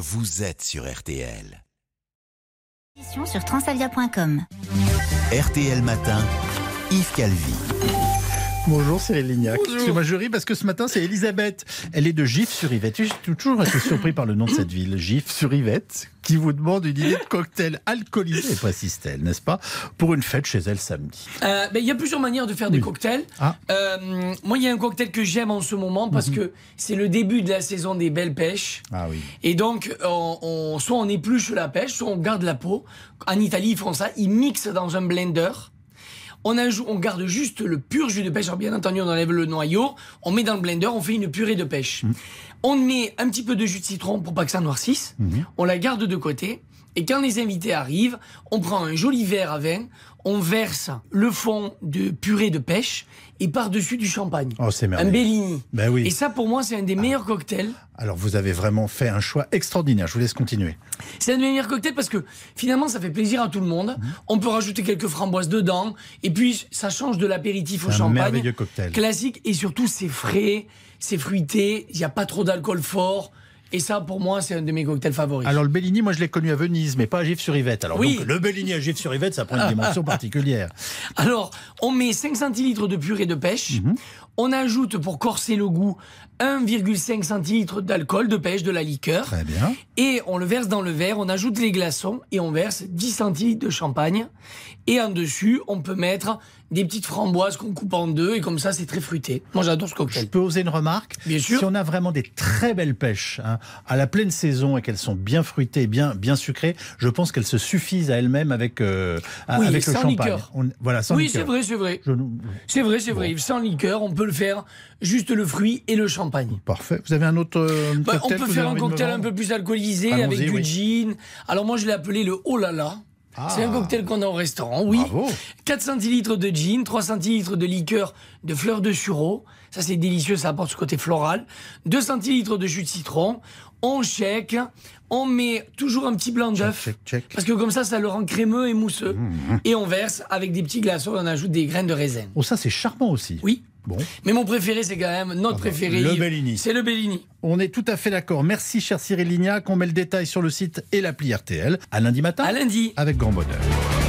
vous êtes sur RTL. Sur transavia.com. RTL Matin, Yves Calvi. Bonjour Cyril Lignac. Excusez-moi, je ris parce que ce matin c'est Elisabeth. Elle est de Gif-sur-Yvette. J'ai toujours été surpris par le nom de cette ville, Gif-sur-Yvette, qui vous demande une idée de cocktail alcoolisé, précise-t-elle, n'est-ce pas, pour une fête chez elle samedi. Il y a plusieurs manières de faire des cocktails. Moi, il y a un cocktail que j'aime en ce moment parce que c'est le début de la saison des belles pêches. Ah oui. Et donc, soit on épluche la pêche, soit on garde la peau. En Italie, ils font ça. Ils mixent dans un blender. On garde juste le pur jus de pêche. Alors bien entendu, on enlève le noyau, on met dans le blender, on fait une purée de pêche. On met un petit peu de jus de citron pour pas que ça noircisse. On la garde de côté. Et quand les invités arrivent, on prend un joli verre à vin, on verse le fond de purée de pêche et par-dessus du champagne. Oh, c'est un merveilleux. Bellini. Ben oui. Et ça, pour moi, c'est un des meilleurs cocktails. Alors vous avez vraiment fait un choix extraordinaire. Je vous laisse continuer. C'est un des meilleurs cocktails parce que finalement, ça fait plaisir à tout le monde. On peut rajouter quelques framboises dedans. Et puis, ça change de l'apéritif au Un champagne. merveilleux cocktail. Classique. Et surtout, c'est frais, c'est fruité. Il n'y a pas trop d'alcool fort. Et ça, pour moi, c'est un de mes cocktails favoris. Alors le Bellini, moi je l'ai connu à Venise, mais pas à Gif-sur-Yvette. Alors Oui. donc, le Bellini à Gif-sur-Yvette, ça prend une dimension particulière. Alors, on met 5 centilitres de purée de pêche. On ajoute, pour corser le goût, 1,5 centilitres d'alcool de pêche, de la liqueur. Très bien. Et on le verse dans le verre, on ajoute les glaçons et on verse 10 centilitres de champagne. Et en dessus, on peut mettre des petites framboises qu'on coupe en deux et comme ça, c'est très fruité. Moi, j'adore ce Je cocktail. peux oser une remarque? Bien sûr. Si on a vraiment des très belles pêches à la pleine saison et qu'elles sont bien fruitées, bien sucrées, je pense qu'elles se suffisent à elles-mêmes avec le sans champagne. liqueur. Voilà, sans Oui, liqueur. c'est vrai. Je- C'est vrai. Sans liqueur, on peut le faire juste le fruit et le champagne. Parfait. Vous avez un autre On cocktail peut que vous faire avez un envie de me cocktail un vendre? peu plus alcoolisé Allons-y, avec du oui. gin. Alors moi, je l'ai appelé le Oh là là. C'est un cocktail qu'on a au restaurant, oui. Bravo. 4 centilitres de gin, 3 centilitres de liqueur de fleurs de sureau. Ça, c'est délicieux, ça apporte ce côté floral. 2 centilitres de jus de citron. On shake. On met toujours un petit blanc d'œuf. Check. Parce que comme ça le rend crémeux et mousseux. Et on verse avec des petits glaçons. On ajoute des graines de raisin. Oh, ça c'est charmant aussi. Oui. Bon. Mais mon préféré, c'est quand même notre préféré. le Yves. Bellini. C'est le Bellini. On est tout à fait d'accord. Merci cher Cyril Lignac. On met le détail sur le site et l'appli RTL. À lundi matin. À lundi. Avec grand bonheur.